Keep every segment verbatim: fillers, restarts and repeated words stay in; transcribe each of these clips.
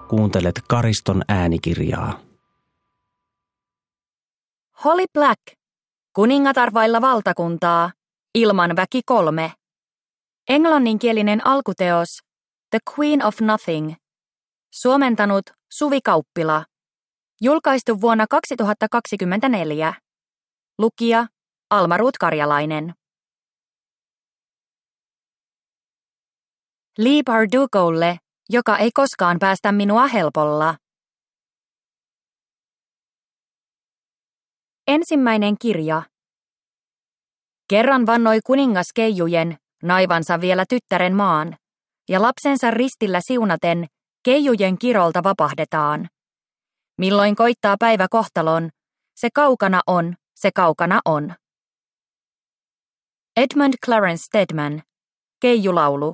Kuuntelet Kariston äänikirjaa. Holly Black, kuningatar vailla valtakuntaa, ilman väki kolme. Englanninkielinen alkuteos The Queen of Nothing. Suomentanut Suvi Kauppila. Julkaistu vuonna kaksituhattakaksikymmentäneljä. Lukija Alma Ruut-Karjalainen. Leigh Bardugolle, joka ei koskaan päästä minua helpolla. Ensimmäinen kirja. Kerran vannoi kuningas Keijujen naivansa vielä tyttären maan, ja lapsensa ristillä siunaten Keijujen kirolta vapahdetaan. Milloin koittaa päivä kohtalon, se kaukana on, se kaukana on. Edmund Clarence Stedman, Keijulaulu.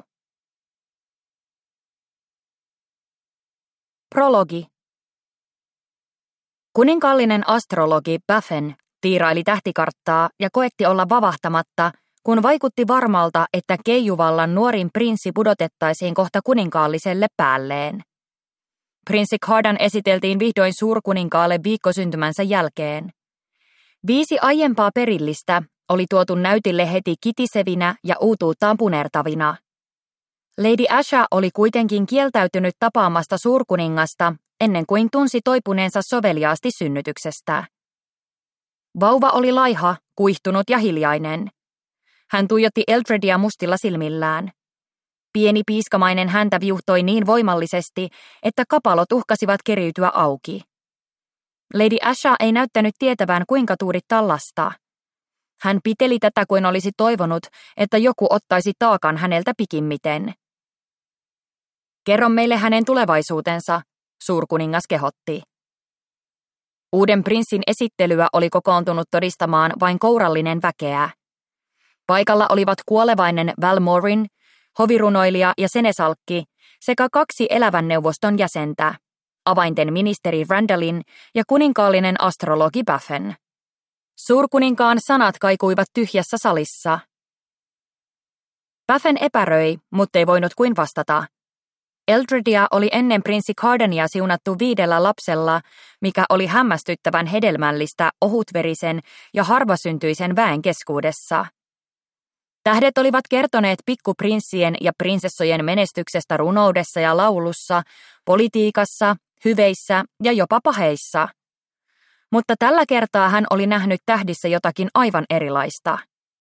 Prologi. Kuninkaallinen astrologi Baffin tiiraili tähtikarttaa ja koetti olla vavahtamatta, kun vaikutti varmalta, että Keijuvallan nuorin prinssi pudotettaisiin kohta kuninkaalliselle päälleen. Prinssi Cardan esiteltiin vihdoin suurkuninkaalle viikkosyntymänsä jälkeen. Viisi aiempaa perillistä oli tuotu näytille heti kitisevinä ja uutuuttaan punertavina. Lady Asha oli kuitenkin kieltäytynyt tapaamasta suurkuningasta ennen kuin tunsi toipuneensa soveliaasti synnytyksestä. Vauva oli laiha, kuihtunut ja hiljainen. Hän tuijotti Eldredia mustilla silmillään. Pieni piiskamainen häntä viuhtoi niin voimallisesti, että kapalot uhkasivat keriytyä auki. Lady Asha ei näyttänyt tietävän, kuinka tuudittaa lasta. Hän piteli tätä kuin olisi toivonut, että joku ottaisi taakan häneltä pikimmiten. Kerro meille hänen tulevaisuutensa, suurkuningas kehotti. Uuden prinssin esittelyä oli kokoontunut todistamaan vain kourallinen väkeä. Paikalla olivat kuolevainen Valmorin, hovirunoilija ja senesalkki sekä kaksi elävän neuvoston jäsentä, avainten ministeri Randallin ja kuninkaallinen astrologi Baffin. Suurkuninkaan sanat kaikuivat tyhjässä salissa. Baffin epäröi, mutta ei voinut kuin vastata. Eldredia oli ennen prinssi Cardania siunattu viidellä lapsella, mikä oli hämmästyttävän hedelmällistä ohutverisen ja harvasyntyisen väen keskuudessa. Tähdet olivat kertoneet pikkuprinssien ja prinsessojen menestyksestä runoudessa ja laulussa, politiikassa, hyveissä ja jopa paheissa. Mutta tällä kertaa hän oli nähnyt tähdissä jotakin aivan erilaista.